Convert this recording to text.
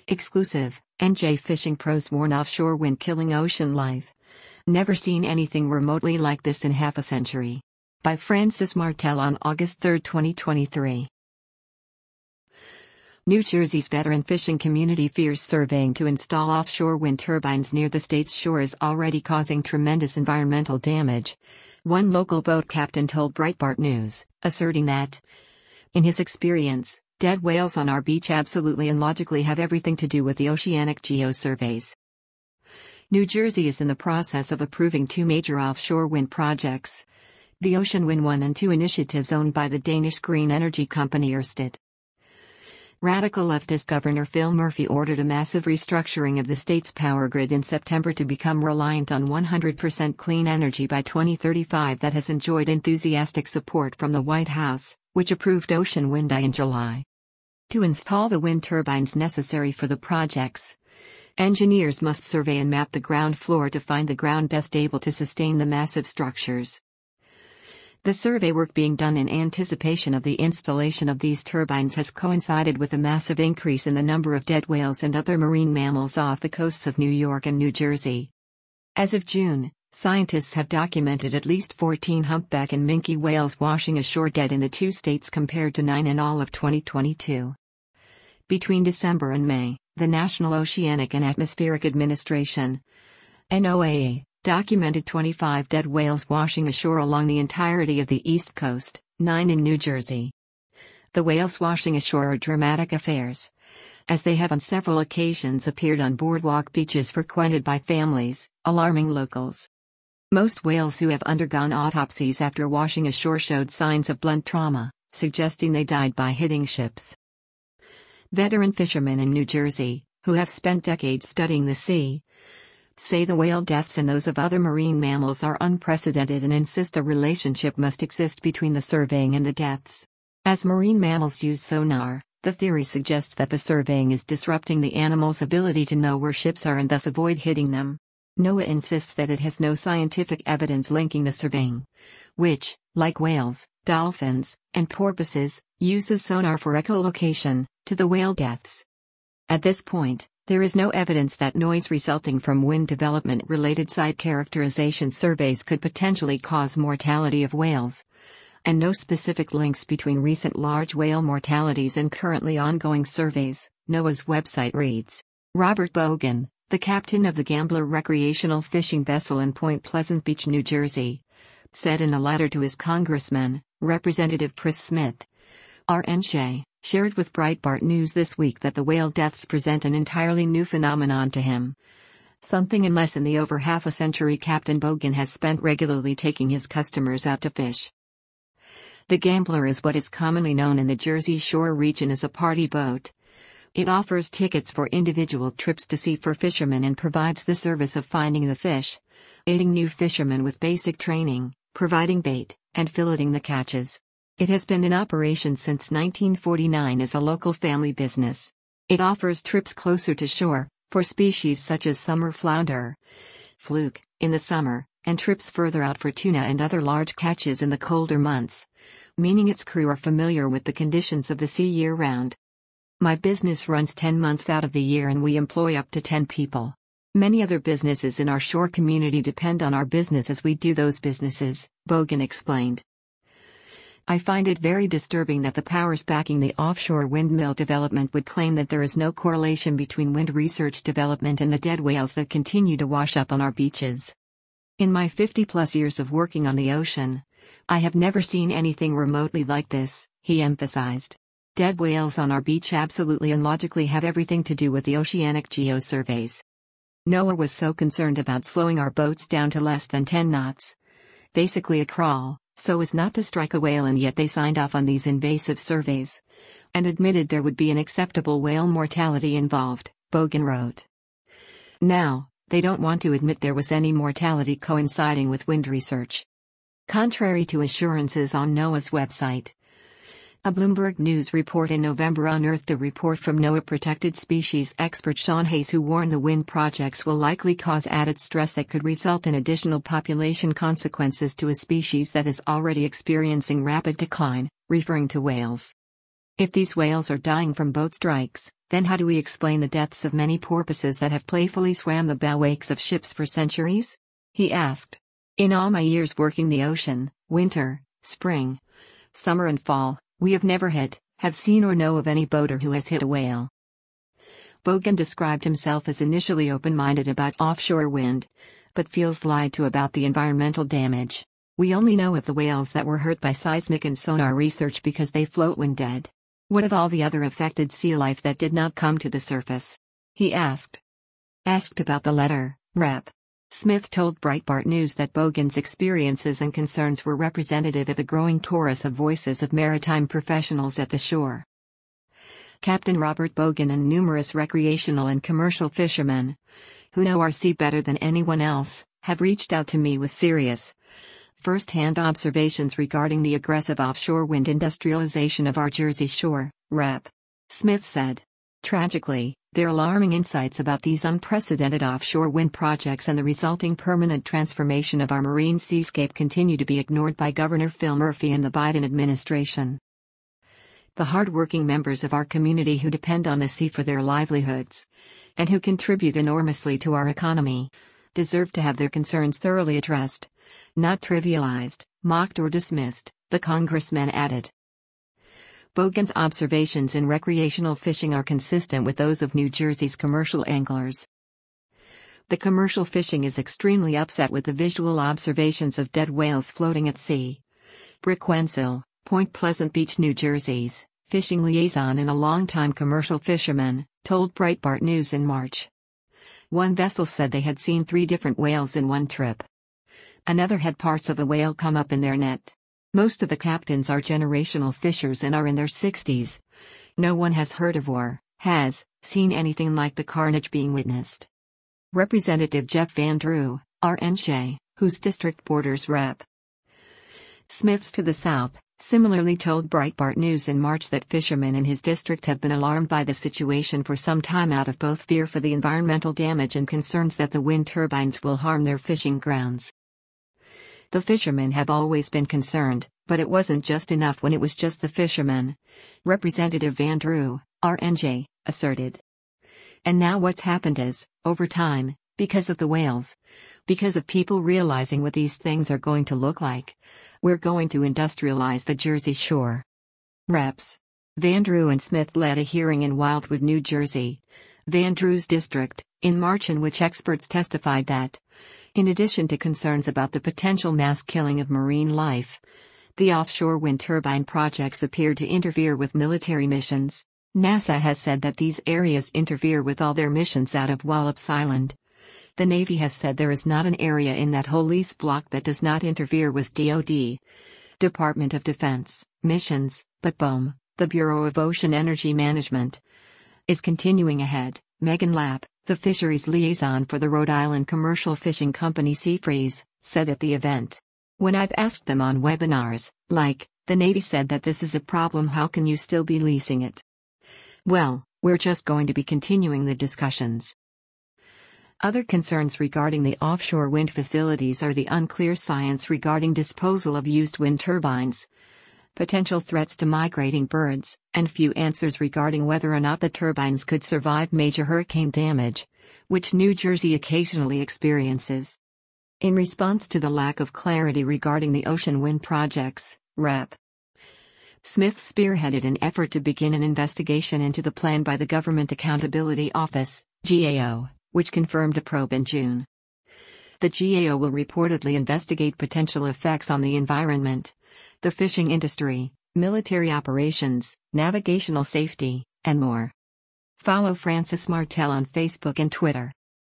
Exclusive, NJ Fishing Pros warn offshore wind killing ocean life. Never seen anything remotely like this in half a century. By Francis Martel on August 3, 2023. New Jersey's veteran fishing community fears surveying to install offshore wind turbines near the state's shore is already causing tremendous environmental damage. One local boat captain told Breitbart News, asserting that, in his experience, dead whales on our beach absolutely and logically have everything to do with the oceanic geosurveys. New Jersey is in the process of approving two major offshore wind projects. The Ocean Wind 1 and 2 initiatives owned by the Danish green energy company Ørsted. Radical leftist Governor Phil Murphy ordered a massive restructuring of the state's power grid in September to become reliant on 100% clean energy by 2035 that has enjoyed enthusiastic support from the White House, which approved Ocean Wind I in July. To install the wind turbines necessary for the projects, engineers must survey and map the ground floor to find the ground best able to sustain the massive structures. The survey work being done in anticipation of the installation of these turbines has coincided with a massive increase in the number of dead whales and other marine mammals off the coasts of New York and New Jersey. As of June, scientists have documented at least 14 humpback and minke whales washing ashore dead in the two states compared to 9 in all of 2022. Between December and May, the National Oceanic and Atmospheric Administration, NOAA, documented 25 dead whales washing ashore along the entirety of the East Coast, 9 in New Jersey. The whales washing ashore are dramatic affairs, as they have on several occasions appeared on boardwalk beaches frequented by families, alarming locals. Most whales who have undergone autopsies after washing ashore showed signs of blunt trauma, suggesting they died by hitting ships. Veteran fishermen in New Jersey, who have spent decades studying the sea, say the whale deaths and those of other marine mammals are unprecedented and insist a relationship must exist between the surveying and the deaths. As marine mammals use sonar, the theory suggests that the surveying is disrupting the animals' ability to know where ships are and thus avoid hitting them. NOAA insists that it has no scientific evidence linking the surveying, which, like whales, dolphins, and porpoises, uses sonar for echolocation, to the whale deaths. At this point, there is no evidence that noise resulting from wind development-related site characterization surveys could potentially cause mortality of whales, and no specific links between recent large whale mortalities and currently ongoing surveys, NOAA's website reads. Robert Bogan, the captain of the Gambler recreational fishing vessel in Point Pleasant Beach, New Jersey, said in a letter to his congressman, Representative Chris Smith, RNJ, shared with Breitbart News this week that the whale deaths present an entirely new phenomenon to him. Something in less than the over half a century Captain Bogan has spent regularly taking his customers out to fish. The Gambler is what is commonly known in the Jersey Shore region as a party boat. It offers tickets for individual trips to sea for fishermen and provides the service of finding the fish, aiding new fishermen with basic training, providing bait, and filleting the catches. It has been in operation since 1949 as a local family business. It offers trips closer to shore, for species such as summer flounder, fluke, in the summer, and trips further out for tuna and other large catches in the colder months, meaning its crew are familiar with the conditions of the sea year-round. My business runs 10 months out of the year and we employ up to 10 people. Many other businesses in our shore community depend on our business as we do those businesses, Bogan explained. I find it very disturbing that the powers backing the offshore windmill development would claim that there is no correlation between wind research development and the dead whales that continue to wash up on our beaches. In my 50-plus years of working on the ocean, I have never seen anything remotely like this, he emphasized. Dead whales on our beach absolutely and logically have everything to do with the oceanic geosurveys. NOAA was so concerned about slowing our boats down to less than 10 knots, basically a crawl, so as not to strike a whale, and yet they signed off on these invasive surveys and admitted there would be an acceptable whale mortality involved, Bogan wrote. Now, they don't want to admit there was any mortality coinciding with wind research. Contrary to assurances on NOAA's website. A Bloomberg News report in November unearthed a report from NOAA protected species expert Sean Hayes, who warned the wind projects will likely cause added stress that could result in additional population consequences to a species that is already experiencing rapid decline, referring to whales. If these whales are dying from boat strikes, then how do we explain the deaths of many porpoises that have playfully swam the bowwakes of ships for centuries? He asked. In all my years working the ocean, winter, spring, summer and fall, we have never have seen or know of any boater who has hit a whale. Bogan described himself as initially open-minded about offshore wind, but feels lied to about the environmental damage. We only know of the whales that were hurt by seismic and sonar research because they float when dead. What of all the other affected sea life that did not come to the surface? He asked. Asked about the letter, Rep. Smith told Breitbart News that Bogan's experiences and concerns were representative of a growing chorus of voices of maritime professionals at the shore. Captain Robert Bogan and numerous recreational and commercial fishermen, who know our sea better than anyone else, have reached out to me with serious, first-hand observations regarding the aggressive offshore wind industrialization of our Jersey shore, Rep. Smith said. Tragically, their alarming insights about these unprecedented offshore wind projects and the resulting permanent transformation of our marine seascape continue to be ignored by Governor Phil Murphy and the Biden administration. The hard-working members of our community who depend on the sea for their livelihoods, and who contribute enormously to our economy, deserve to have their concerns thoroughly addressed, not trivialized, mocked or dismissed, the congressman added. Bogan's observations in recreational fishing are consistent with those of New Jersey's commercial anglers. The commercial fishing is extremely upset with the visual observations of dead whales floating at sea. Brick Wenzel, Point Pleasant Beach, New Jersey's fishing liaison and a longtime commercial fisherman, told Breitbart News in March. One vessel said they had seen 3 different whales in one trip. Another had parts of a whale come up in their net. Most of the captains are generational fishers and are in their 60s. No one has heard of or has seen anything like the carnage being witnessed. Representative Jeff Van Drew, RNJ, whose district borders Rep. Smith's to the south, similarly told Breitbart News in March that fishermen in his district have been alarmed by the situation for some time out of both fear for the environmental damage and concerns that the wind turbines will harm their fishing grounds. The fishermen have always been concerned, but it wasn't just enough when it was just the fishermen, Representative Van Drew, RNJ, asserted. And now what's happened is, over time, because of the whales, because of people realizing what these things are going to look like, we're going to industrialize the Jersey shore. Reps. Van Drew and Smith led a hearing in Wildwood, New Jersey, Van Drew's district, in March in which experts testified that, in addition to concerns about the potential mass killing of marine life, the offshore wind turbine projects appear to interfere with military missions. NASA has said that these areas interfere with all their missions out of Wallops Island. The Navy has said there is not an area in that whole lease block that does not interfere with DoD, Department of Defense, missions, but BOEM, the Bureau of Ocean Energy Management, is continuing ahead. Megan Lapp, the fisheries liaison for the Rhode Island commercial fishing company Seafreeze, said at the event. When I've asked them on webinars, like, the Navy said that this is a problem, how can you still be leasing it? Well, we're just going to be continuing the discussions. Other concerns regarding the offshore wind facilities are the unclear science regarding disposal of used wind turbines, potential threats to migrating birds, and few answers regarding whether or not the turbines could survive major hurricane damage, which New Jersey occasionally experiences. In response to the lack of clarity regarding the ocean wind projects, Rep. Smith spearheaded an effort to begin an investigation into the plan by the Government Accountability Office, GAO, which confirmed a probe in June. The GAO will reportedly investigate potential effects on the environment, the fishing industry, military operations, navigational safety, and more. Follow Francis Martel on Facebook and Twitter.